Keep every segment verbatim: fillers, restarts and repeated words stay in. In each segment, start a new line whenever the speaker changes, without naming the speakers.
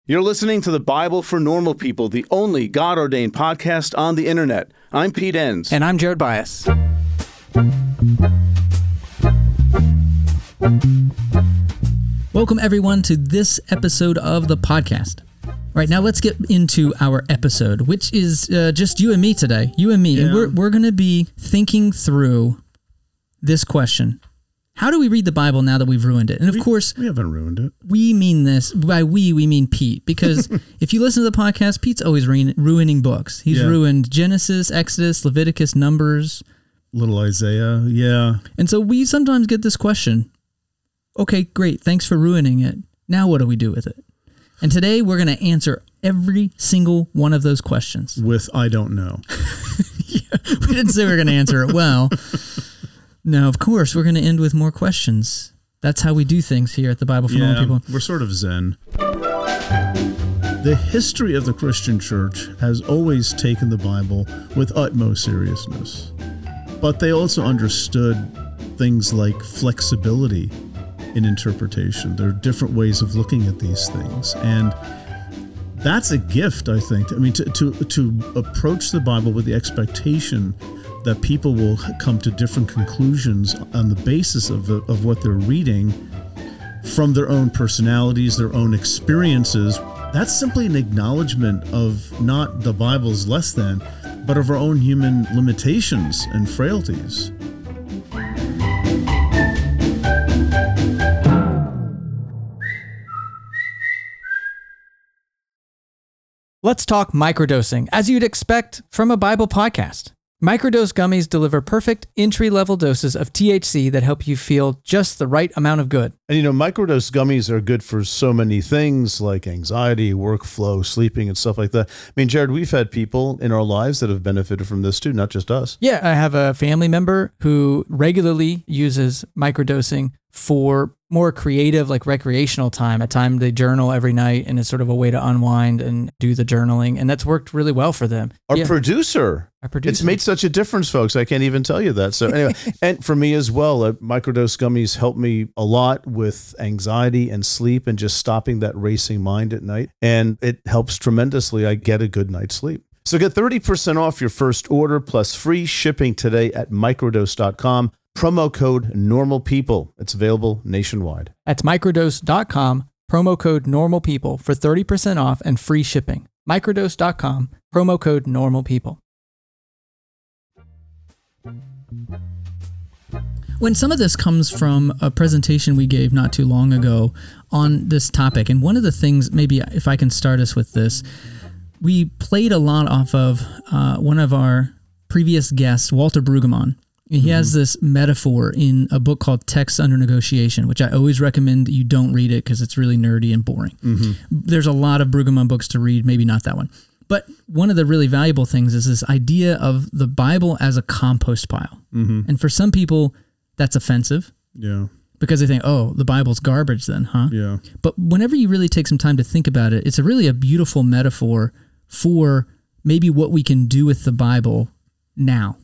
You're listening to the Bible for Normal People, the only God-ordained podcast on the internet. I'm Pete Enns.
And I'm Jared Bias. Welcome, everyone, to this episode of the podcast. All right, now let's get into our episode, which is uh, just you and me today. You and me. Yeah. And we're, we're going to be thinking through this question. How do we read the Bible now that we've ruined it? And of
we,
course,
we haven't ruined it.
We mean this. By we, we mean Pete. Because if you listen to the podcast, Pete's always ruin, ruining books. He's yeah. ruined Genesis, Exodus, Leviticus, Numbers.
Little Isaiah, yeah.
And so we sometimes get this question. Okay, great. Thanks for ruining it. Now what do we do with it? And today we're going to answer every single one of those questions.
With I don't know.
yeah, we didn't say we were going to answer it well. No, of course, we're going to end with more questions. That's how we do things here at the Bible for
yeah,
Normal People.
We're sort of zen. The history of the Christian church has always taken the Bible with utmost seriousness. But they also understood things like flexibility in interpretation. There are different ways of looking at these things. And that's a gift, I think. I mean, to, to, to approach the Bible with the expectation that people will come to different conclusions on the basis of the, of what they're reading from their own personalities, their own experiences. That's simply an acknowledgement of not the Bible's less than, but of our own human limitations and frailties.
Let's talk microdosing, as you'd expect from a Bible podcast. Microdose gummies deliver perfect entry-level doses of T H C that help you feel just the right amount of good.
And you know, microdose gummies are good for so many things like anxiety, workflow, sleeping, and stuff like that. I mean, Jared, we've had people in our lives that have benefited from this too, not just us.
Yeah, I have a family member who regularly uses microdosing for more creative, like recreational time. At time they journal every night, and it's sort of a way to unwind and do the journaling, and that's worked really well for them.
Our
yeah.
producer,
Our producer,
it's made such a difference, folks. I can't even tell you that. So anyway, and for me as well, uh, microdose gummies help me a lot with anxiety and sleep, and just stopping that racing mind at night, and it helps tremendously. I get a good night's sleep. So get thirty percent off your first order plus free shipping today at microdose dot com. Promo code NORMALPEOPLE. It's available nationwide.
That's microdose dot com, promo code NORMALPEOPLE for thirty percent off and free shipping. microdose dot com, promo code NORMALPEOPLE. When some of this comes from a presentation we gave not too long ago on this topic, and one of the things, maybe if I can start us with this, we played a lot off of uh, one of our previous guests, Walter Brueggemann. He mm-hmm. has this metaphor in a book called Texts Under Negotiation, which I always recommend you don't read it because it's really nerdy and boring. Mm-hmm. There's a lot of Brueggemann books to read, maybe not that one. But one of the really valuable things is this idea of the Bible as a compost pile. Mm-hmm. And for some people, that's offensive.
Yeah.
Because they think, oh, the Bible's garbage then, huh?
Yeah.
But whenever you really take some time to think about it, it's a really a beautiful metaphor for maybe what we can do with the Bible now.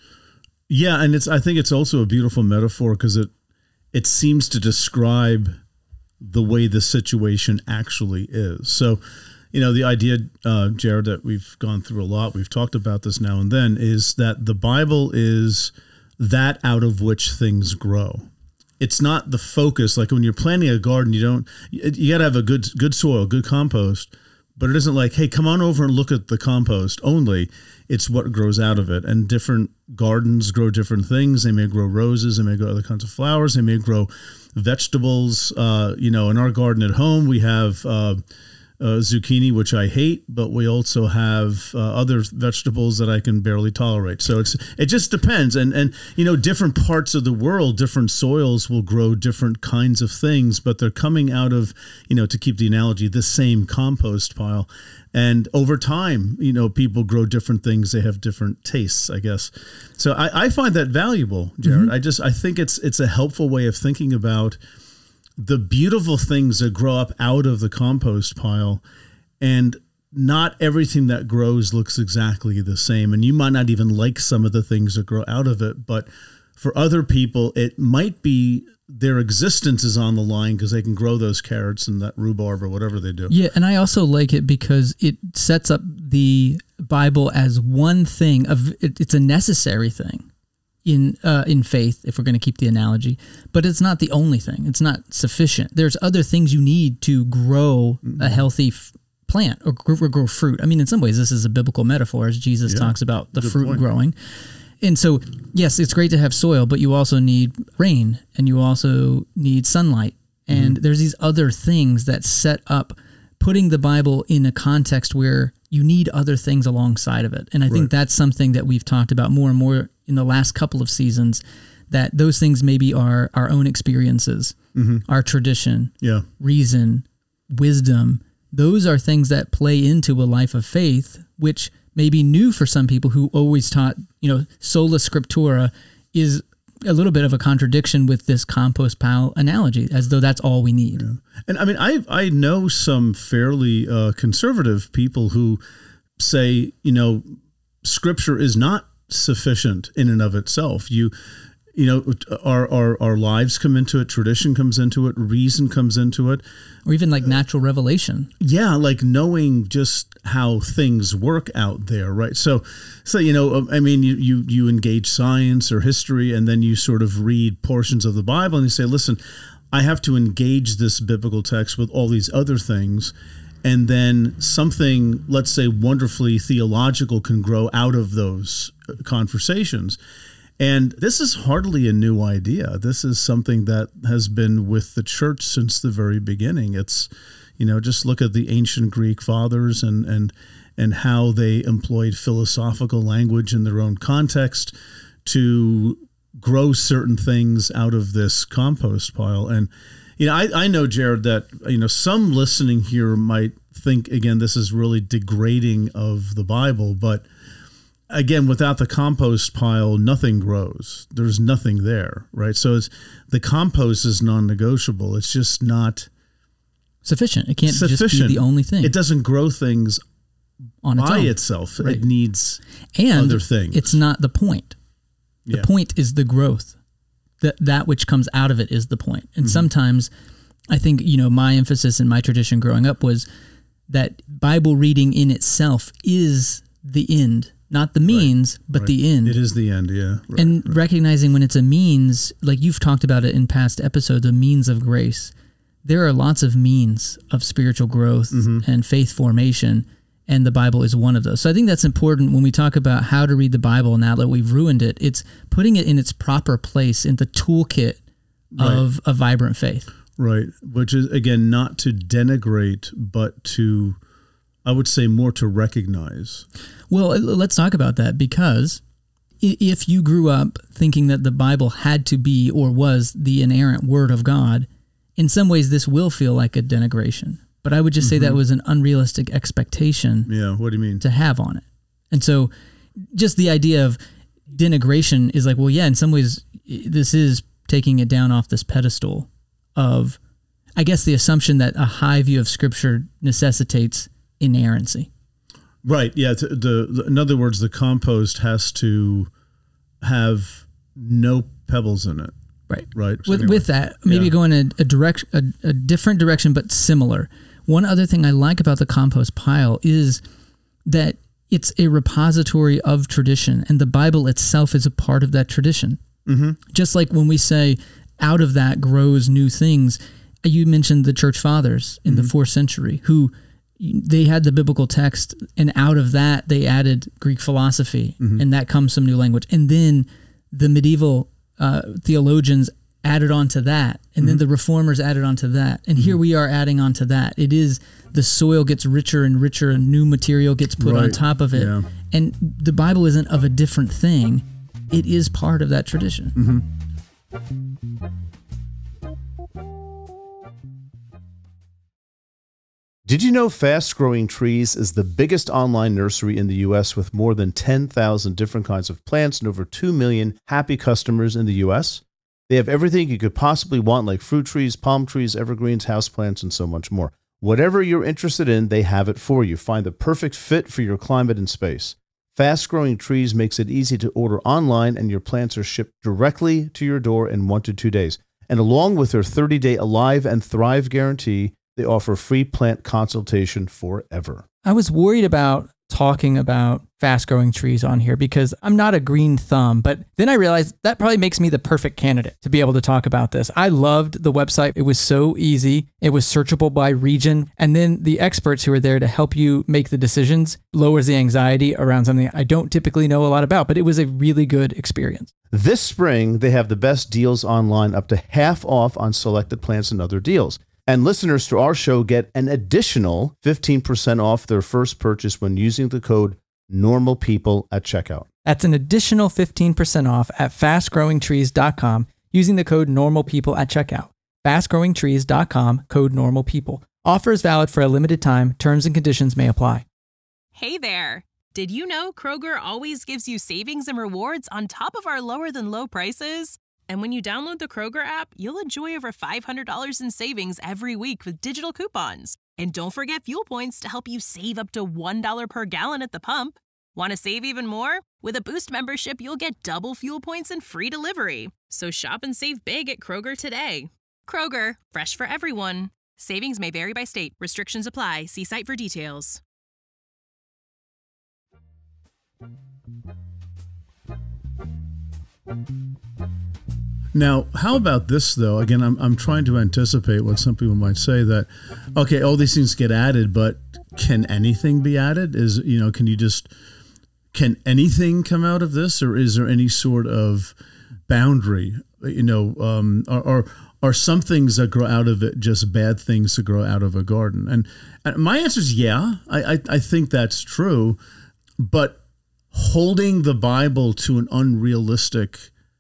Yeah, and it's. I think it's also a beautiful metaphor because it it seems to describe the way the situation actually is. So, you know, the idea, uh, Jared, that we've gone through a lot, we've talked about this now and then, is that the Bible is that out of which things grow. It's not the focus. Like when you're planting a garden, you don't. You got to have a good good soil, good compost. But it isn't like, hey, come on over and look at the compost only. It's what grows out of it. And different gardens grow different things. They may grow roses. They may grow other kinds of flowers. They may grow vegetables. Uh, you know, in our garden at home, we have uh, uh, zucchini, which I hate, but we also have uh, other vegetables that I can barely tolerate. So it's it just depends. And, and, you know, different parts of the world, different soils will grow different kinds of things, but they're coming out of, you know, to keep the analogy, the same compost pile. And over time, you know, people grow different things. They have different tastes, I guess. So I, I find that valuable, Jared. Mm-hmm. I just I think it's it's a helpful way of thinking about the beautiful things that grow up out of the compost pile, and not everything that grows looks exactly the same. And you might not even like some of the things that grow out of it, but for other people, it might be their existence is on the line because they can grow those carrots and that rhubarb or whatever they do.
Yeah, and I also like it because it sets up the Bible as one thing. Of it, it's a necessary thing in uh, in faith, if we're going to keep the analogy, but it's not the only thing. It's not sufficient. There's other things you need to grow a healthy f- plant or grow, or grow fruit. I mean, in some ways, this is a biblical metaphor as Jesus
Yeah,
talks about the
good
fruit
point.
growing. And so, yes, it's great to have soil, but you also need rain and you also need sunlight. And
Mm-hmm.
there's these other things that set up putting the Bible in a context where you need other things alongside of it. And I think
Right.
that's something that we've talked about more and more in the last couple of seasons, that those things maybe are our own experiences, our tradition,
Yeah.
reason, wisdom. Those are things that play into a life of faith, which may be new for some people who always taught, you know, sola scriptura is a little bit of a contradiction with this compost pile analogy, as though that's all we need.
Yeah. And I mean, I I know some fairly uh, conservative people who say, you know, Scripture is not sufficient in and of itself. You, you know, our our our lives come into it, tradition comes into it, reason comes into it.
Or even like natural revelation.
Yeah, like knowing just how things work out there, right? So, so you know, I mean, you you you engage science or history, and then you sort of read portions of the Bible, and you say, "Listen, I have to engage this biblical text with all these other things." And then something, let's say, wonderfully theological can grow out of those conversations. And this is hardly a new idea. This is something that has been with the church since the very beginning. It's, you know, just look at the ancient Greek fathers and and and how they employed philosophical language in their own context to grow certain things out of this compost pile. And you know, I, I know, Jared, that, you know, some listening here might think, again, this is really degrading of the Bible. But again, without the compost pile, nothing grows. There's nothing there, right? So it's, the compost is non-negotiable. It's just not
Sufficient. It can't
sufficient.
just be the only thing
It doesn't grow things
on its
by
own.
itself.
Right.
It needs
And
other things.
it's not the point. The
Yeah.
point is the growth. That that which comes out of it is the point. And
Mm-hmm.
sometimes I think, you know, my emphasis in my tradition growing up was that Bible reading in itself is the end, not the means, but
Right.
the end.
It is the end, yeah. Right,
and
right.
recognizing when it's a means, like you've talked about it in past episodes, a means of grace. There are lots of means of spiritual growth
Mm-hmm.
and faith formation, and the Bible is one of those. So I think that's important when we talk about how to read the Bible now that we've ruined it. It's putting it in its proper place in the toolkit of a vibrant faith.
Right. Which is, again, not to denigrate, but to, I would say, more to recognize.
Well, let's talk about that, because i- if you grew up thinking that the Bible had to be or was the inerrant word of God, in some ways this will feel like a denigration. But I would just say that was an unrealistic expectation
Yeah. What do you mean?
to have on it. And so just the idea of denigration is like, well, yeah, in some ways this is taking it down off this pedestal of, I guess, the assumption that a high view of Scripture necessitates inerrancy.
Right. Yeah. The, the, the in other words, the compost has to have no pebbles in it.
Right.
Right.
With,
Anyway.
with that, maybe
Yeah.
go in a, a direct, a, a different direction, but similar. One other thing I like about the compost pile is that it's a repository of tradition, and the Bible itself is a part of that tradition.
Mm-hmm.
Just like when we say, out of that grows new things. You mentioned the church fathers in
Mm-hmm.
the fourth century, who they had the biblical text, and out of that they added Greek philosophy,
Mm-hmm.
and that comes some new language. And then the medieval uh, theologians added on to that, and then the reformers added on to that. And here we are adding on to that. It is, the soil gets richer and richer, and new material gets put on
Right.
top of it.
Yeah.
And the Bible isn't of a different thing. It is part of that tradition.
Mm-hmm.
Did you know Fast Growing Trees is the biggest online nursery in the U S with more than ten thousand different kinds of plants and over two million happy customers in the U S? They have everything you could possibly want, like fruit trees, palm trees, evergreens, houseplants, and so much more. Whatever you're interested in, they have it for you. Find the perfect fit for your climate and space. Fast Growing Trees makes it easy to order online, and your plants are shipped directly to your door in one to two days. And along with their thirty-day Alive and Thrive guarantee, they offer free plant consultation forever.
I was worried about talking about Fast Growing Trees on here because I'm not a green thumb, but then I realized that probably makes me the perfect candidate to be able to talk about this. I loved the website. It was so easy. It was searchable by region. And then the experts who are there to help you make the decisions lowers the anxiety around something I don't typically know a lot about, but it was a really good experience.
This spring, they have the best deals online, up to half off on selected plants and other deals. And listeners to our show get an additional fifteen percent off their first purchase when using the code NORMALPEOPLE at checkout.
That's an additional fifteen percent off at fast growing trees dot com using the code NORMALPEOPLE at checkout. fast growing trees dot com, code NORMALPEOPLE. Offer is valid for a limited time. Terms and conditions may apply.
Hey there. Did you know Kroger always gives you savings and rewards on top of our lower than low prices? And when you download the Kroger app, you'll enjoy over five hundred dollars in savings every week with digital coupons. And don't forget fuel points to help you save up to one dollar per gallon at the pump. Want to save even more? With a Boost membership, you'll get double fuel points and free delivery. So shop and save big at Kroger today. Kroger, fresh for everyone. Savings may vary by state. Restrictions apply. See site for details.
Now, how about this, though? Again, I'm I'm trying to anticipate what some people might say that, okay, all these things get added, but can anything be added? Is, you know, can you just, can anything come out of this? Or is there any sort of boundary, you know, um, or, or are some things that grow out of it just bad things to grow out of a garden? And, and my answer is yeah, I, I, I think that's true, but holding the Bible to an unrealistic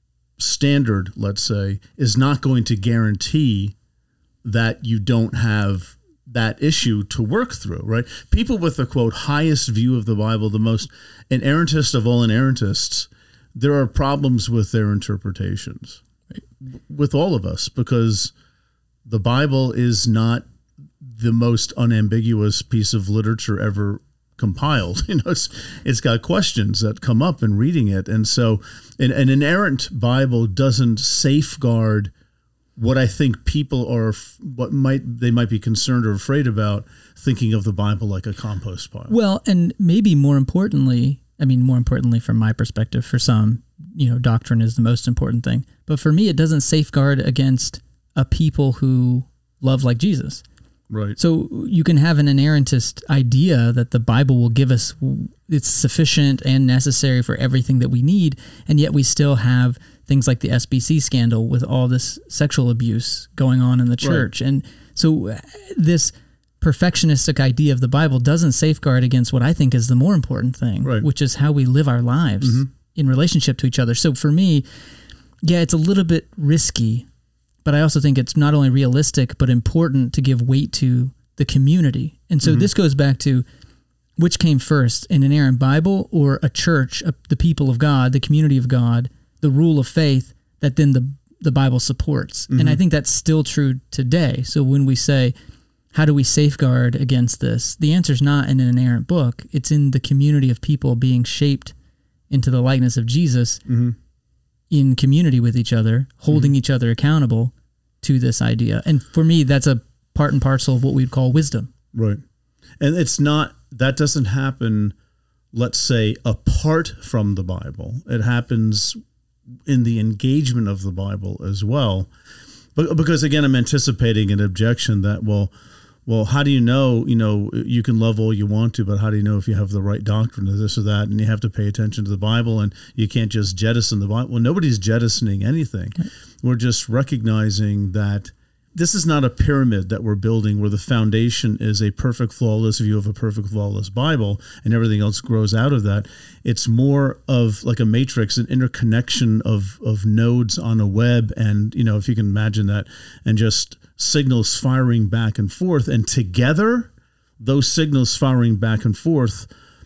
standard, let's say, is not going to guarantee that you don't have that issue to work through, right? People with the, quote, highest view of the Bible, the most inerrantist of all inerrantists, there are problems with their interpretations, right? With all of us, because the Bible is not the most unambiguous piece of literature ever compiled. You know, it's it's got questions that come up in reading it, and so an, an inerrant Bible doesn't safeguard what I think people are, what might they might be concerned or afraid about, thinking of the Bible like a compost pile.
Well, and maybe more importantly, I mean, more importantly from my perspective, for some, you know, doctrine is the most important thing, but for me, it doesn't safeguard against a people who love like Jesus.
Right.
So you can have an inerrantist idea that the Bible will give us, it's sufficient and necessary for everything that we need, and yet we still have things like the S B C scandal with all this sexual abuse going on in the church. Right. And so this perfectionistic idea of the Bible doesn't safeguard against what I think is the more important thing, right, which is how we live our lives mm-hmm. in relationship to each other. So for me, yeah, it's a little bit risky, but I also think it's not only realistic, but important to give weight to the community. And so mm-hmm. this goes back to which came first, an inerrant Bible or a church, a, the people of God, the community of God, the rule of faith that then the, the Bible supports. Mm-hmm. And I think that's still true today. So when we say, how do we safeguard against this? The answer is not in an inerrant book. It's in the community of people being shaped into the likeness of Jesus mm-hmm. in community with each other, holding mm-hmm. each other accountable to this idea. And for me, that's a part and parcel of what we'd call wisdom.
Right. And it's not, that doesn't happen, let's say, apart from the Bible. It happens in the engagement of the Bible as well. But because again, I'm anticipating an objection that, well, well, how do you know, you know, you can love all you want to, but how do you know if you have the right doctrine or this or that? And you have to pay attention to the Bible, and you can't just jettison the Bible. Well, nobody's jettisoning anything. Right. We're just recognizing that this is not a pyramid that we're building where the foundation is a perfect, flawless view of a perfect, flawless Bible, and everything else grows out of that. It's more of like a matrix, an interconnection of of nodes on a web, and, you know, if you can imagine that, and just signals firing back and forth, and together, those signals firing back and forth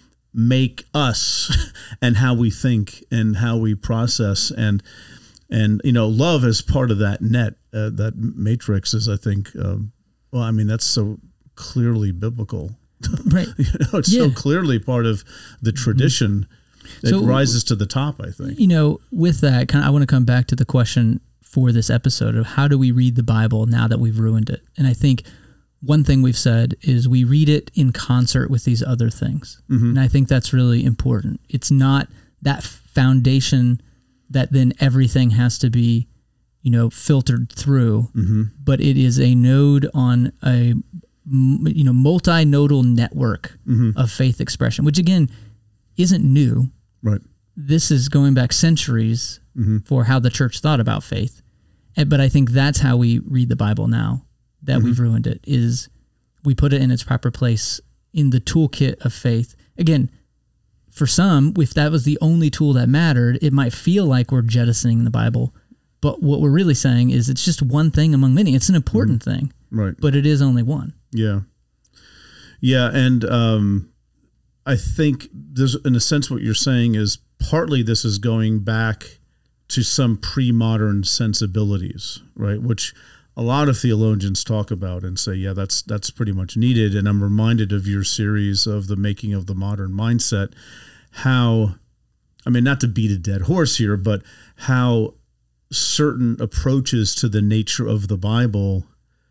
make us and how we think and how we process, and and you know, love is part of that net. Uh, that matrix is, I think, um, well, I mean, that's so clearly biblical
Right.
You know, it's
Yeah.
so clearly part of the tradition. It
So-
rises to the top, I think.
You know, with that, kind of, I want to come back to the question for this episode of how do we read the Bible now that we've ruined it? And I think one thing we've said is we read it in concert with these other things.
Mm-hmm.
And I think that's really important. It's not that foundation that then everything has to be, you know, filtered through,
Mm-hmm.
but it is a node on a, m- you know, multi-nodal network
Mm-hmm.
of faith expression, which again isn't new.
Right.
This is going back centuries
Mm-hmm.
for how the church thought about faith. And- But I think that's how we read the Bible now that
Mm-hmm.
we've ruined it, is we put it in its proper place in the toolkit of faith. Again, for some, if that was the only tool that mattered, it might feel like we're jettisoning the Bible. But what we're really saying is it's just one thing among many. It's an important thing,
Right.
but it is only one.
Yeah. Yeah. And um, I think there's, in a sense, what you're saying is partly this is going back to some pre-modern sensibilities, right? Which a lot of theologians talk about and say, yeah, that's that's pretty much needed. And I'm reminded of your series of the making of the modern mindset, how, I mean, not to beat a dead horse here, but how certain approaches to the nature of the Bible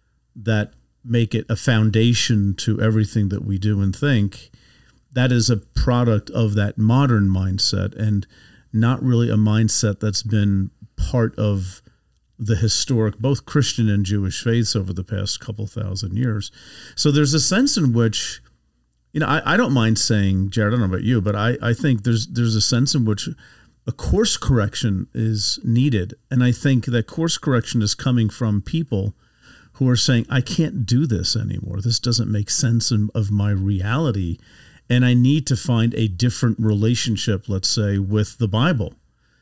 that make it a foundation to everything that we do and think, that is a product of that modern mindset and not really a mindset that's been part of the historic, both Christian and Jewish faiths over the past couple thousand years. So there's a sense in which, you know, I, I don't mind saying, Jared, I don't know about you, but I, I think there's there's a sense in which a course correction is needed. And I think that course correction is coming from people who are saying, I can't do this anymore. This doesn't make sense in, of my reality. And I need to find a different relationship, let's say, with the Bible.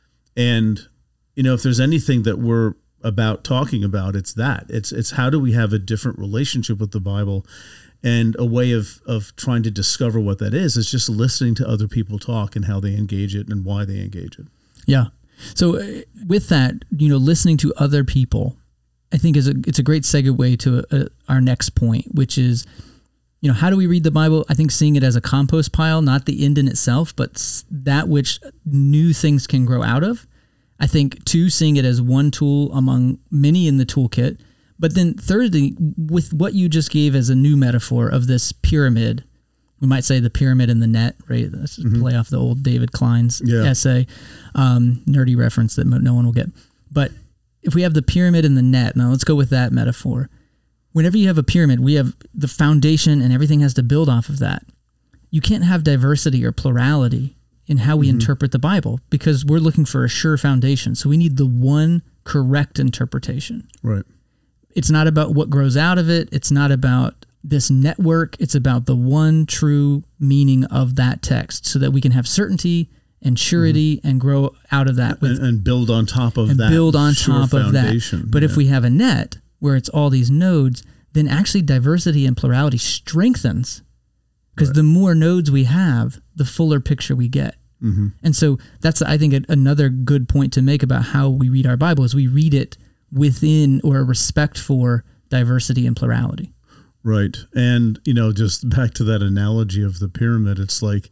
And, you know, if there's anything that we're about talking about, it's that. It's it's how do we have a different relationship with the Bible? And a way of, of trying to discover what that is is just listening to other people talk and how they engage it and why they engage it.
Yeah. So uh, with that, you know, listening to other people, I think is a it's a great segue to uh, our next point, which is, you know, how do we read the Bible? I think seeing it as a compost pile, not the end in itself, but s- that which new things can grow out of. I think two, seeing it as one tool among many in the toolkit. But then thirdly, with what you just gave as a new metaphor of this pyramid, we might say the pyramid in the net, right? Let's just play off the old David Klein's
Yeah.
essay, um, nerdy reference that mo- no one will get. But if we have the pyramid in the net, now let's go with that metaphor. Whenever you have a pyramid, we have the foundation and everything has to build off of that. You can't have diversity or plurality in how we interpret the Bible because we're looking for a sure foundation. So we need the one correct interpretation.
Right.
It's not about what grows out of it. It's not about this network. It's about the one true meaning of that text so that we can have certainty and surety mm-hmm. and grow out of that. With,
and, and build on top of
and
that.
build on
sure
top of
foundation.
that. But
yeah.
if we have a net where it's all these nodes, then actually diversity and plurality strengthens because
Right.
the more nodes we have, the fuller picture we get.
Mm-hmm.
And so that's, I think, another good point to make about how we read our Bible is we read it within or a respect for diversity and plurality.
Right. And, you know, just back to that analogy of the pyramid, it's like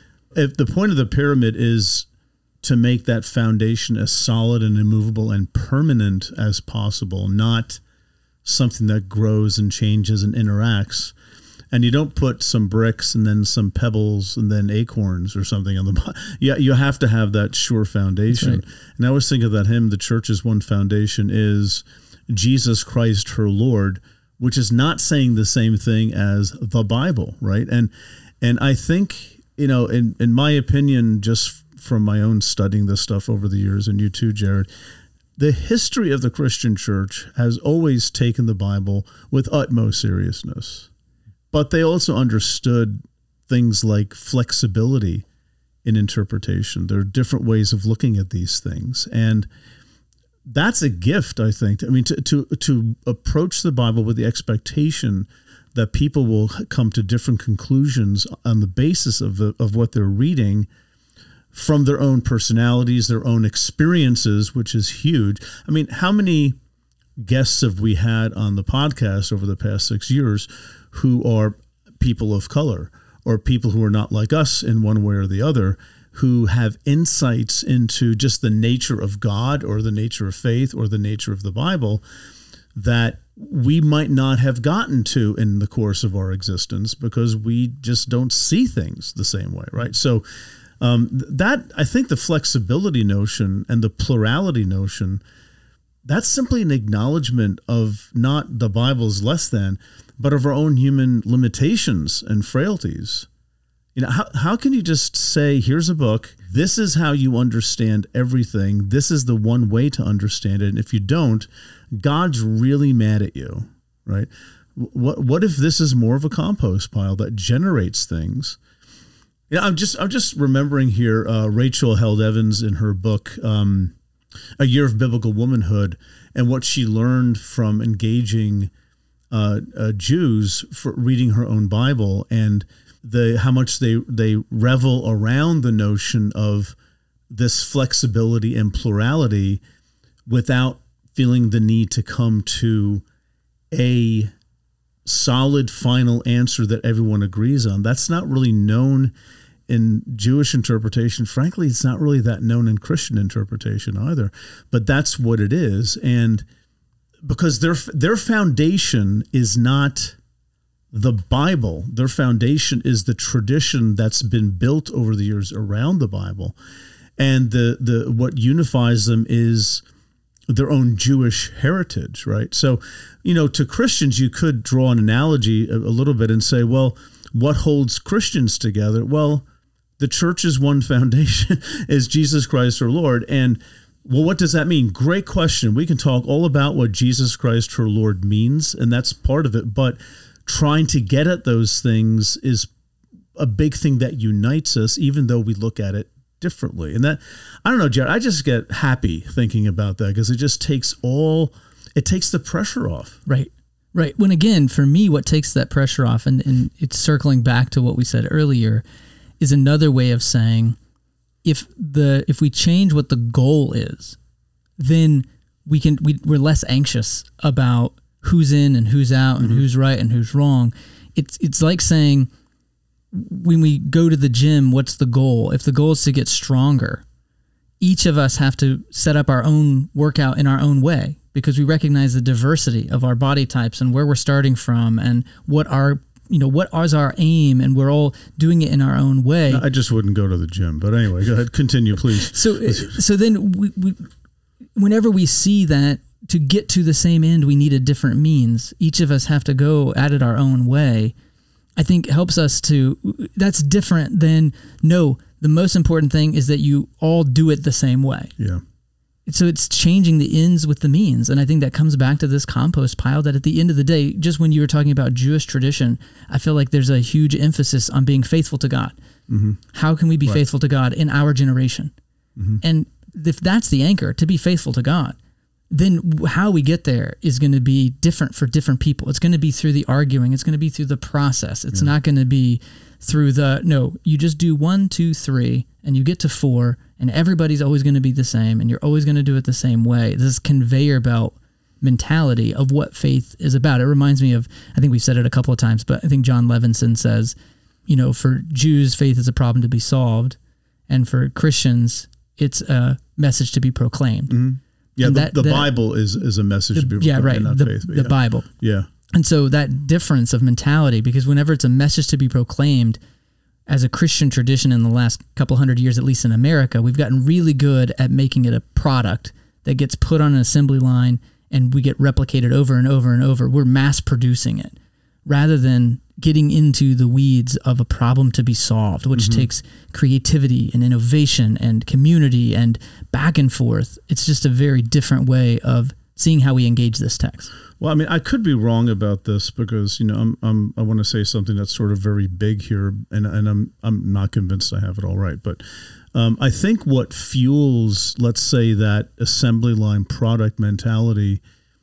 if the point of the pyramid is to make that foundation as solid and immovable and permanent as possible, not something that grows and changes and interacts. And you don't put some bricks and then some pebbles and then acorns or something on the bottom. Yeah, you have to have that sure foundation.
Right.
And I always think of that hymn, The Church's One Foundation is Jesus Christ, her Lord, which is not saying the same thing as the Bible, right? And and I think, you know, in, in my opinion, just from my own studying this stuff over the years, and you too, Jared, the history of the Christian church has always taken the Bible with utmost seriousness. But they also understood things like flexibility in interpretation. There are different ways of looking at these things. And that's a gift, I think. I mean, to, to, to approach the Bible with the expectation that people will come to different conclusions on the basis of the, of what they're reading from their own personalities, their own experiences, which is huge. I mean, how many guests have we had on the podcast over the past six years who are people of color or people who are not like us in one way or the other, who have insights into just the nature of God or the nature of faith or the nature of the Bible that we might not have gotten to in the course of our existence because we just don't see things the same way, right? So um, that, I think the flexibility notion and the plurality notion, that's simply an acknowledgement of not the Bible's less than, but of our own human limitations and frailties. You know, how, how can you just say, here's a book, this is how you understand everything, this is the one way to understand it, and if you don't, God's really mad at you, right? What what if this is more of a compost pile that generates things? Yeah, I'm just I'm just remembering here uh, Rachel Held Evans in her book, um, A Year of Biblical Womanhood, and what she learned from engaging uh, uh, Jews for reading her own Bible, and the how much they they revel around the notion of this flexibility and plurality without feeling the need to come to a solid final answer that everyone agrees on. That's not really known in Jewish interpretation. Frankly, it's not really that known in Christian interpretation either, but that's what it is. And because their their foundation is not the Bible, their foundation is the tradition that's been built over the years around the Bible. And the the what unifies them is their own Jewish heritage, right? So, you know, to Christians, you could draw an analogy a, a little bit and say, well, what holds Christians together? Well, the church's one foundation is Jesus Christ our Lord. And, well, what does that mean? Great question. We can talk all about what Jesus Christ our Lord means, and that's part of it. But trying to get at those things is a big thing that unites us, even though we look at it differently. And that, I don't know, Jared, I just get happy thinking about that because it just takes all, it takes the pressure off.
Right. Right. When again, for me, what takes that pressure off, and, and it's circling back to what we said earlier, is another way of saying, if the if we change what the goal is, then we can we, we're less anxious about who's in and who's out and mm-hmm. who's right and who's wrong. It's it's like saying, when we go to the gym, what's the goal? If the goal is to get stronger, each of us have to set up our own workout in our own way because we recognize the diversity of our body types and where we're starting from and what our, you know, what is our aim, and we're all doing it in our own way.
I just wouldn't go to the gym, but anyway, go ahead, continue, please.
So, so then we, we, whenever we see that to get to the same end, we need a different means. Each of us have to go at it our own way. I think helps us to, that's different than, no, the most important thing is that you all do it the same way.
Yeah.
So it's changing the ends with the means. And I think that comes back to this compost pile that at the end of the day, just when you were talking about Jewish tradition, I feel like there's a huge emphasis on being faithful to God. Mm-hmm. How can we be right. faithful to God in our generation? Mm-hmm. And if that's the anchor, to be faithful to God, then how we get there is going to be different for different people. It's going to be through the arguing. It's going to be through the process. It's yeah. not going to be through the, no, you just do one, two, three, and you get to four, and everybody's always going to be the same, and you're always going to do it the same way. This conveyor belt mentality of what faith is about. It reminds me of, I think we've said it a couple of times, but I think John Levinson says, you know, for Jews, faith is a problem to be solved, and for Christians, it's a message to be proclaimed.
Mm-hmm. Yeah, the, that, the that, Bible is is a message
the,
to be
yeah, right.
not
the,
faith.
The
yeah.
Bible.
Yeah.
And so that difference of mentality, because whenever it's a message to be proclaimed, as a Christian tradition in the last couple hundred years, at least in America, we've gotten really good at making it a product that gets put on an assembly line and we get replicated over and over and over. We're mass producing it rather than getting into the weeds of a problem to be solved, which mm-hmm. takes creativity and innovation and community and back and forth. It's just a very different way of seeing how we engage this text.
Well, I mean, I could be wrong about this because, you know, I'm, I'm I want to say something that's sort of very big here, and and I'm I'm not convinced I have it all right. But um, I think what fuels, let's say, that assembly line product mentality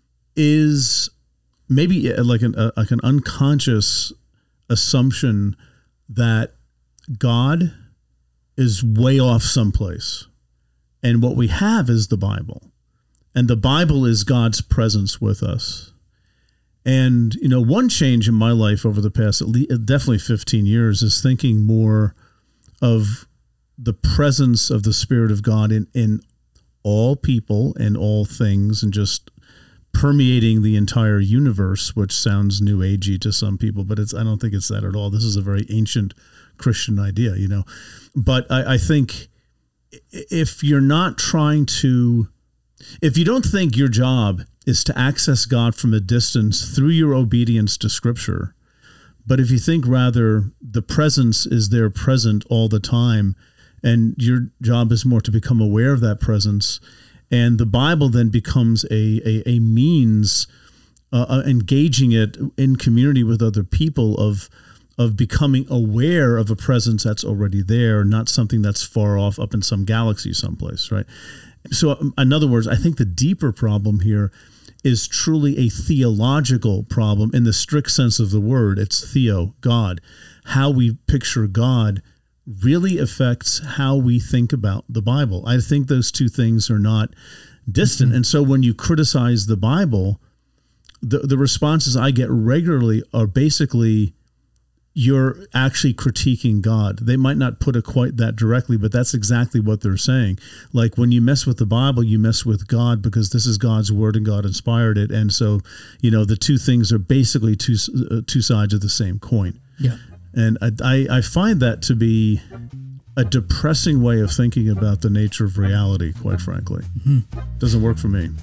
is maybe like an a, like an unconscious assumption that God is way off someplace, and what we have is the Bible. And the Bible is God's presence with us. And, you know, one change in my life over the past at least, definitely fifteen years is thinking more of the presence of the Spirit of God in, in all people and all things, and just permeating the entire universe, which sounds new agey to some people, but it's, I don't think it's that at all. This is a very ancient Christian idea, you know, but I, I think if you're not trying to, if you don't think your job is to access God from a distance through your obedience to Scripture, but if you think rather the presence is there present all the time, and your job is more to become aware of that presence, and the Bible then becomes a a, a means, uh, engaging it in community with other people, of of becoming aware of a presence that's already there, not something that's far off up in some galaxy someplace, right? So in other words, I think the deeper problem here is truly a theological problem in the strict sense of the word. It's theo, God. How we picture God really affects how we think about the Bible. I think those two things are not distant. Mm-hmm. And so when you criticize the Bible, the, the responses I get regularly are basically, you're actually critiquing God. They might not put it quite that directly, but that's exactly what they're saying. Like, when you mess with the Bible, you mess with God, because this is God's word and God inspired it. And so, you know, the two things are basically two uh, two sides of the same coin.
Yeah.
And I, I, I find that to be a depressing way of thinking about the nature of reality, quite frankly. Mm-hmm. Doesn't work for me.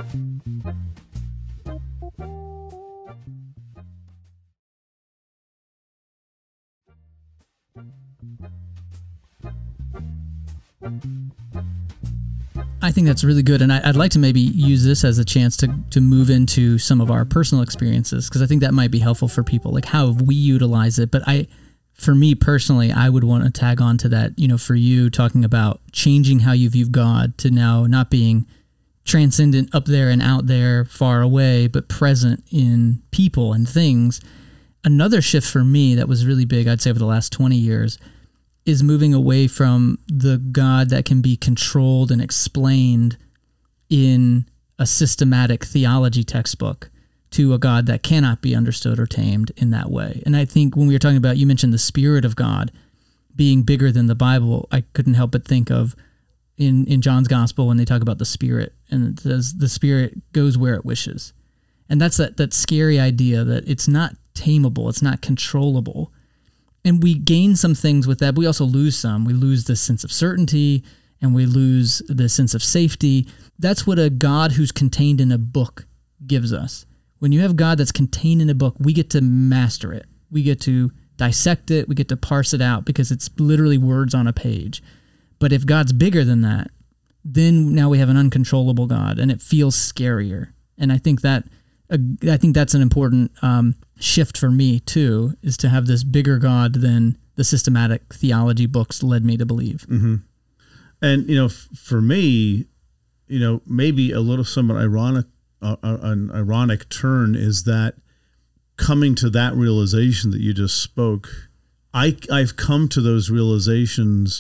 I think that's really good, and I, I'd like to maybe use this as a chance to to move into some of our personal experiences, because I think that might be helpful for people. Like, how have we utilized it? But I, for me personally, I would want to tag on to that. You know, for you, talking about changing how you view God to now not being transcendent up there and out there far away, but present in people and things. Another shift for me that was really big, I'd say, over the last twenty years, is moving away from the God that can be controlled and explained in a systematic theology textbook to a God that cannot be understood or tamed in that way. And I think when we were talking about, you mentioned the Spirit of God being bigger than the Bible, I couldn't help but think of in, in John's Gospel when they talk about the Spirit, and it says the Spirit goes where it wishes. And that's that, that scary idea that it's not tameable, it's not controllable. And we gain some things with that, but we also lose some. We lose the sense of certainty, and we lose the sense of safety. That's what a God who's contained in a book gives us. When you have God that's contained in a book, we get to master it. We get to dissect it. We get to parse it out, because it's literally words on a page. But if God's bigger than that, then now we have an uncontrollable God, and it feels scarier. And I think that uh, I think that's an important um, shift for me too, is to have this bigger God than the systematic theology books led me to believe.
Mm-hmm. And, you know, f- for me, you know, maybe a little somewhat ironic, uh, an ironic turn is that coming to that realization that you just spoke, I, I've come to those realizations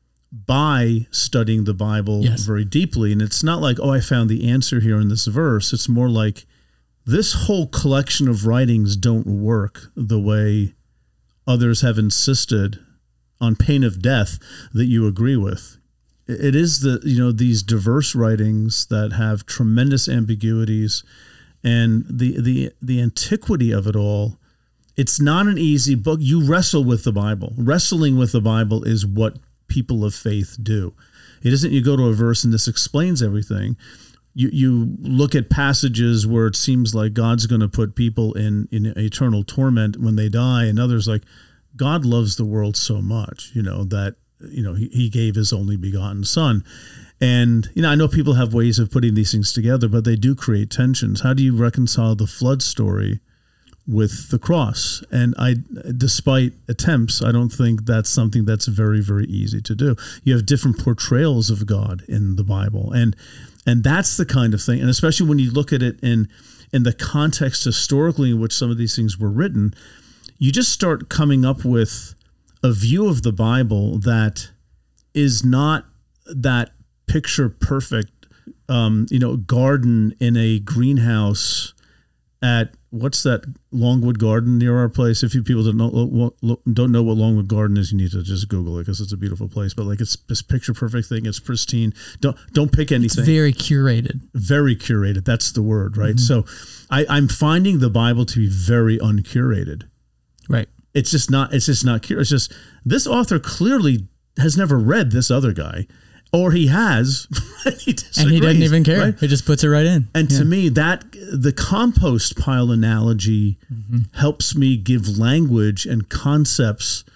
by studying the Bible
yes.
very deeply. And it's not like, oh, I found the answer here in this verse. It's more like, this whole collection of writings don't work the way others have insisted, on pain of death, that you agree with. It is the, you know, these diverse writings that have tremendous ambiguities, and the, the, the antiquity of it all. It's not an easy book. You wrestle with the Bible. Wrestling with the Bible is what people of faith do. It isn't you go to a verse and this explains everything. You you look at passages where it seems like God's going to put people in, in eternal torment when they die, and others like, God loves the world so much, you know, that, you know, he, he gave his only begotten son. And, you know, I know people have ways of putting these things together, but they do create tensions. How do you reconcile the flood story with the cross? And I, despite attempts, I don't think that's something that's very, very easy to do. You have different portrayals of God in the Bible, and And that's the kind of thing, and especially when you look at it in in the context historically in which some of these things were written, you just start coming up with a view of the Bible that is not that picture perfect, um, you know, garden in a greenhouse at what's that Longwood Garden near our place? If you people don't know don't know what Longwood Garden is, you need to just Google it because it's a beautiful place. But like it's this picture perfect thing. It's pristine. Don't don't pick anything.
It's very curated.
Very curated. That's the word, right? Mm-hmm. So I, I'm finding the Bible to be very uncurated.
Right.
It's just not. It's just not curated. It's just this author clearly has never read this other guy. Or he has, and he disagrees,
and he doesn't even care.
Right?
He just puts it right in.
And yeah. to me, that the compost pile analogy mm-hmm. helps me give language and concepts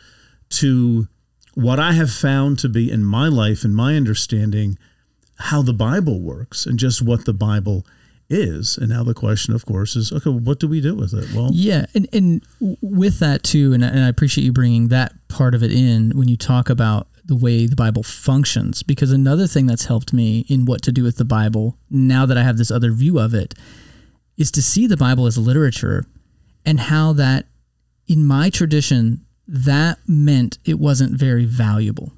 to what I have found to be in my life and my understanding how the Bible works and just what the Bible is. And now the question, of course, is, okay, well, what do we do with it? Well,
yeah. And, and with that too, and, and I appreciate you bringing that part of it in when you talk about the way the Bible functions, because another thing that's helped me in what to do with the Bible, now that I have this other view of it, is to see the Bible as literature and how that in my tradition, that meant it wasn't very valuable.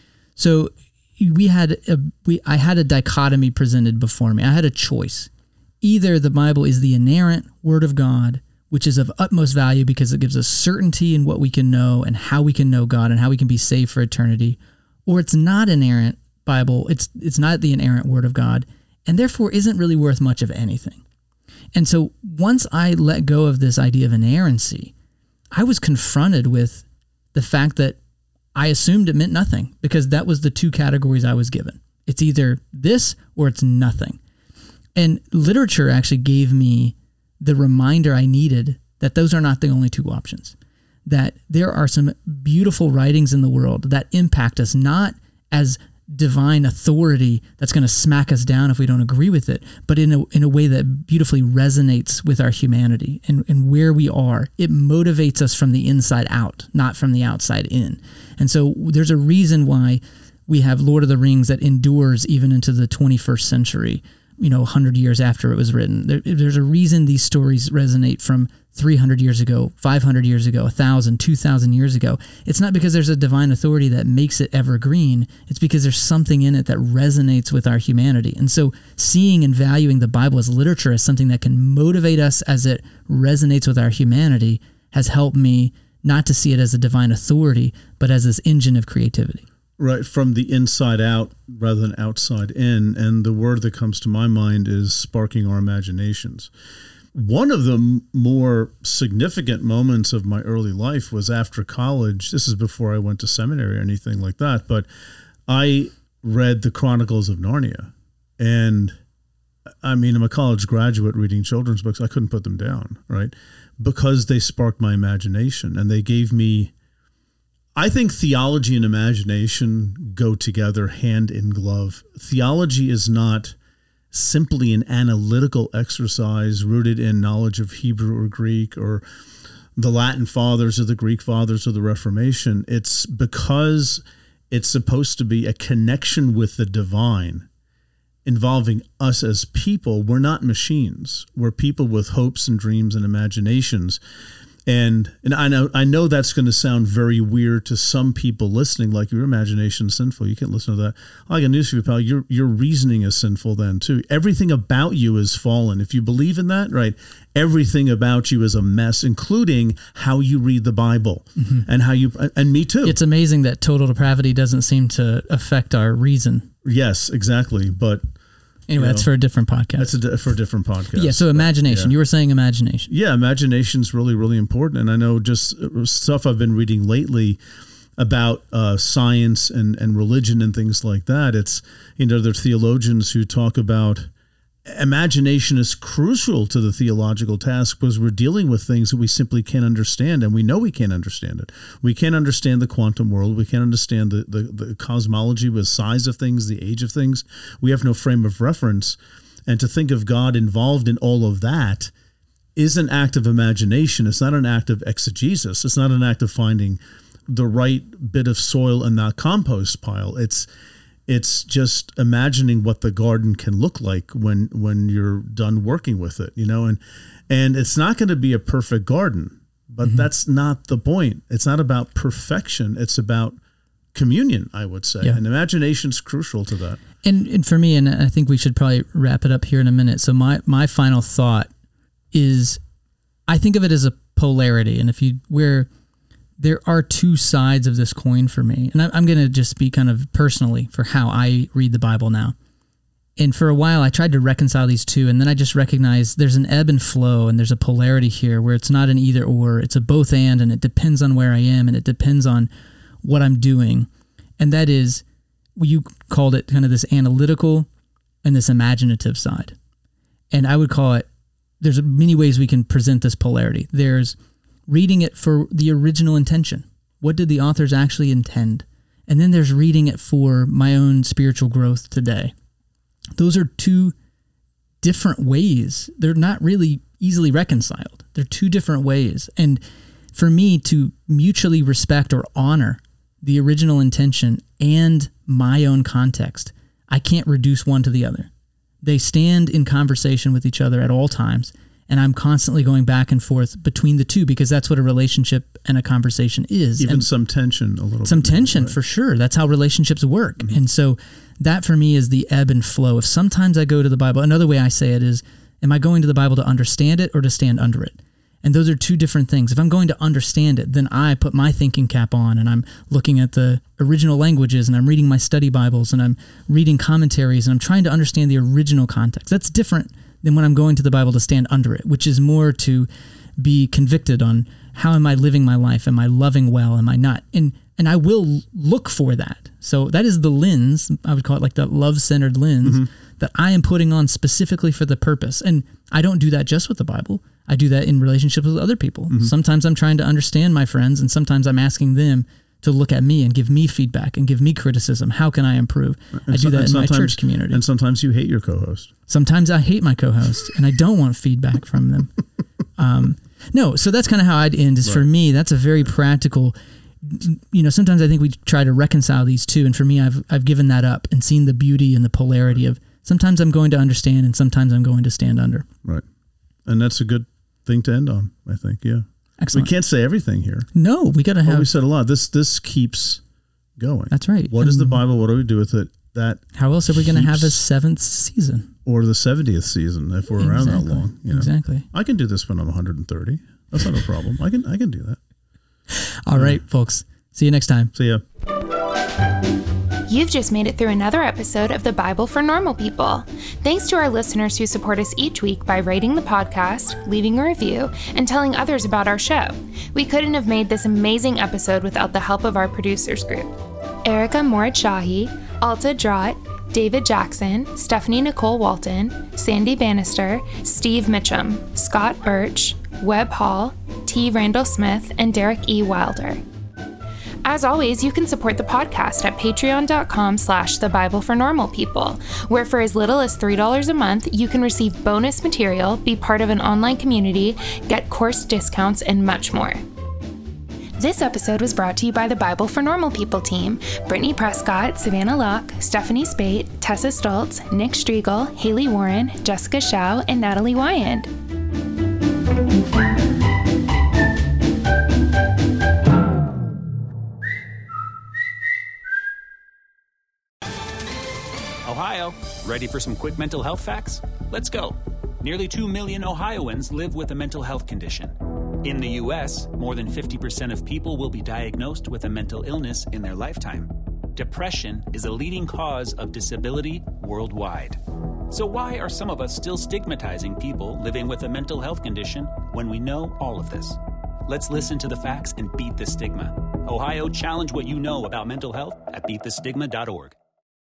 So we had a, we, I had a dichotomy presented before me. I had a choice. Either the Bible is the inerrant Word of God, which is of utmost value because it gives us certainty in what we can know and how we can know God and how we can be saved for eternity, or it's not inerrant Bible, it's it's not the inerrant Word of God, and therefore isn't really worth much of anything. And so once I let go of this idea of inerrancy, I was confronted with the fact that I assumed it meant nothing because that was the two categories I was given. It's either this or it's nothing. And literature actually gave me the reminder I needed that those are not the only two options, that there are some beautiful writings in the world that impact us, not as divine authority that's going to smack us down if we don't agree with it, but in a in a way that beautifully resonates with our humanity and, and where we are. It motivates us from the inside out, not from the outside in. And so there's a reason why we have Lord of the Rings that endures even into the twenty-first century, you know, one hundred years after it was written. There, there's a reason these stories resonate from three hundred years ago, five hundred years ago, one thousand, two thousand years ago. It's not because there's a divine authority that makes it evergreen. It's because there's something in it that resonates with our humanity. And so seeing and valuing the Bible as literature as something that can motivate us as it resonates with our humanity has helped me not to see it as a divine authority, but as this engine of creativity.
Right, from the inside out rather than outside in. And the word that comes to my mind is sparking our imaginations. One of the more significant moments of my early life was after college. This is before I went to seminary or anything like that, but I read the Chronicles of Narnia. And I mean, I'm a college graduate reading children's books. I couldn't put them down, right? Because they sparked my imagination and they gave me, I think theology and imagination go together hand in glove. Theology is not simply an analytical exercise rooted in knowledge of Hebrew or Greek or the Latin fathers or the Greek fathers or the Reformation. It's because it's supposed to be a connection with the divine involving us as people. We're not machines. We're people with hopes and dreams and imaginations. And and I know I know that's going to sound very weird to some people listening, like your imagination's sinful. You can't listen to that. I got news for you, pal. Your your reasoning is sinful then too. Everything about you is fallen. If you believe in that, right, everything about you is a mess, including how you read the Bible mm-hmm. and how you and me too.
It's amazing that total depravity doesn't seem to affect our reason.
Yes, exactly. But
Anyway, you know, that's for a different podcast.
That's a, for a different podcast.
Yeah, so imagination. But, yeah. You were saying imagination.
Yeah, imagination's really, really important. And I know just stuff I've been reading lately about uh, science and, and religion and things like that. It's, you know, there are theologians who talk about imagination is crucial to the theological task because we're dealing with things that we simply can't understand, and we know we can't understand it. We can't understand the quantum world. We can't understand the, the, the cosmology, the size of things, the age of things. We have no frame of reference. And to think of God involved in all of that is an act of imagination. It's not an act of exegesis. It's not an act of finding the right bit of soil in that compost pile. It's It's just imagining what the garden can look like when when you're done working with it, you know, and and it's not going to be a perfect garden, but mm-hmm. that's not the point. It's not about perfection. It's about communion, I would say. Yeah. And imagination's crucial to that.
And and for me, and I think we should probably wrap it up here in a minute. So my, my final thought is I think of it as a polarity. And if you, where there are two sides of this coin for me, and I'm going to just speak kind of personally for how I read the Bible now. And for a while, I tried to reconcile these two, and then I just recognized there's an ebb and flow, and there's a polarity here where it's not an either or, it's a both and, and it depends on where I am, and it depends on what I'm doing. And that is, you called it kind of this analytical and this imaginative side. And I would call it, there's many ways we can present this polarity. There's reading it for the original intention. What did the authors actually intend? And then there's reading it for my own spiritual growth today. Those are two different ways. They're not really easily reconciled. They're two different ways. And for me to mutually respect or honor the original intention and my own context, I can't reduce one to the other. They stand in conversation with each other at all times, and I'm constantly going back and forth between the two because that's what a relationship and a conversation is.
Even
and
some tension a little
some
bit.
Some tension,
right.
For sure. That's how relationships work. Mm-hmm. And so that for me is the ebb and flow. If sometimes I go to the Bible, another way I say it is, am I going to the Bible to understand it or to stand under it? And those are two different things. If I'm going to understand it, then I put my thinking cap on and I'm looking at the original languages and I'm reading my study Bibles and I'm reading commentaries and I'm trying to understand the original context. That's different than when I'm going to the Bible to stand under it, which is more to be convicted on how am I living my life? Am I loving well? Am I not? And and I will look for that. So that is the lens, I would call it like the love-centered lens, mm-hmm. that I am putting on specifically for the purpose. And I don't do that just with the Bible. I do that in relationships with other people. Mm-hmm. Sometimes I'm trying to understand my friends, and sometimes I'm asking them to look at me and give me feedback and give me criticism. How can I improve?
And
I do that in my church community.
And sometimes you hate your co-host.
Sometimes I hate my co-host, and I don't want feedback from them. Um, no, so that's kind of how I'd end, is right. For me, that's a very practical, you know, sometimes I think we try to reconcile these two, and for me, I've I've given that up and seen the beauty and the polarity of sometimes I'm going to understand and sometimes I'm going to stand under.
Right. And that's a good thing to end on, I think, yeah.
Excellent.
We can't say everything here.
No, we got to have.
Well, we said a lot. This this keeps going.
That's right.
What
and
is the Bible? What do we do with it? That
how else are we going to have a seventh season
or the seventieth season if we're exactly. around that long? You know? Exactly. I can do this when I'm one hundred thirty. That's not a problem. I can I can do that.
All yeah. right, folks. See you next time.
See ya.
You've just made it through another episode of the Bible for Normal People. Thanks to our listeners who support us each week by rating the podcast, leaving a review, and telling others about our show. We couldn't have made this amazing episode without the help of our producers group. Erica Morad-Shahi, Alta Drott, David Jackson, Stephanie Nicole Walton, Sandy Bannister, Steve Mitchum, Scott Birch, Webb Hall, T. Randall Smith, and Derek E. Wilder. As always, you can support the podcast at patreon.com slash the Bible for Normal People, where for as little as three dollars a month, you can receive bonus material, be part of an online community, get course discounts, and much more. This episode was brought to you by the Bible for Normal People team: Brittany Prescott, Savannah Locke, Stephanie Spate, Tessa Stoltz, Nick Striegel, Haley Warren, Jessica Shao, and Natalie Wyand.
Ohio, ready for some quick mental health facts? Let's go. Nearly two million Ohioans live with a mental health condition. In the U S, more than fifty percent of people will be diagnosed with a mental illness in their lifetime. Depression is a leading cause of disability worldwide. So why are some of us still stigmatizing people living with a mental health condition when we know all of this? Let's listen to the facts and beat the stigma. Ohio, challenge what you know about mental health at beat the stigma dot org.